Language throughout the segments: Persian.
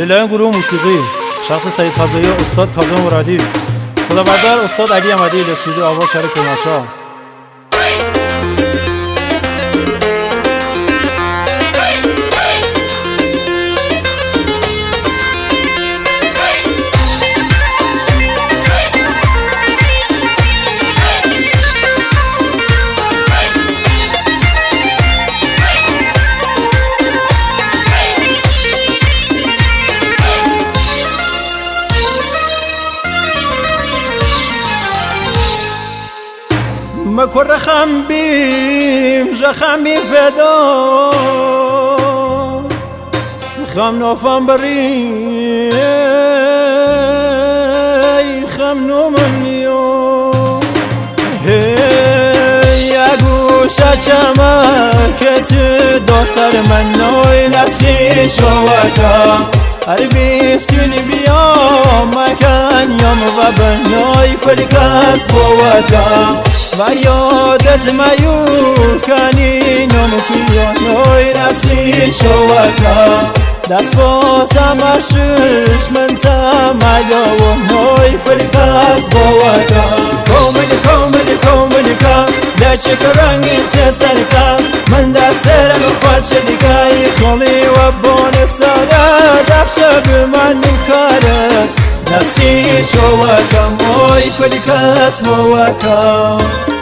للایان گروه موسیقی شخص سید فضایی، استاد کاظم مرادی، صدا بردار استاد علی احمدی، استودیو آواز شهر کرمانشاه. مکر خم بیم جخمی فدا خم نوفم بری خم نومنیو یا گوشه چمک تو دختر من نوی نسی شوکا هر بیستونی بیا مکن یم و بنای کلی کس بوکا و یادت میو کنی نمکیا نوی نسی شوکا دست بازم اشش من تمایا و نوی کلی کس بوکا کوملی کام لچه کرنگی تسرکا من دست درم خواد شدیگای خولی و بون سالا دفشه بمن میکاره نسی شوکا موی کلی کس موکا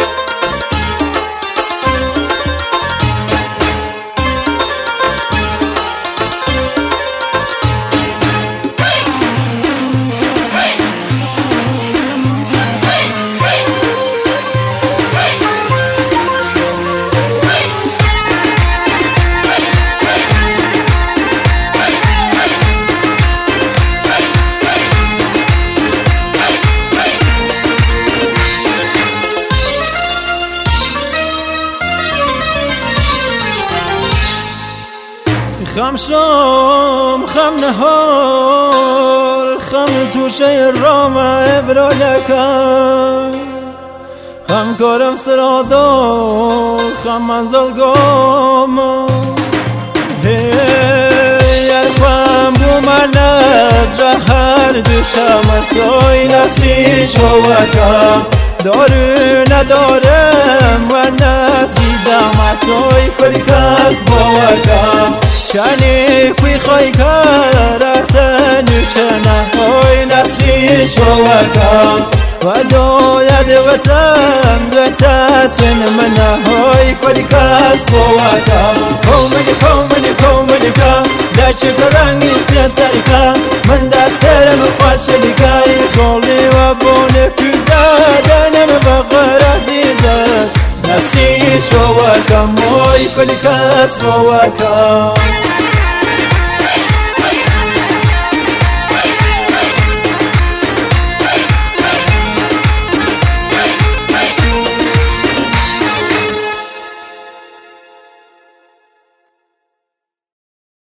خم شام خم نهار خم توشه رام ابرالکم خم کارم سرادا خم منزل گام خم بو من از هر دوشم توی نسی شوکم دارو ندارم و نزیدم توی کلی کس باوکم شانی خوی خواهی کرتن چنه های نسی شوکم و داید وطن بتتن منه های کلی کس باوکم کوملی کم لچه کرنگی تسرکم من دست درم خواد شدیگای خولی و بونه کزدنم بغر عزیزت نسی شوکم موی کلی کس باوکم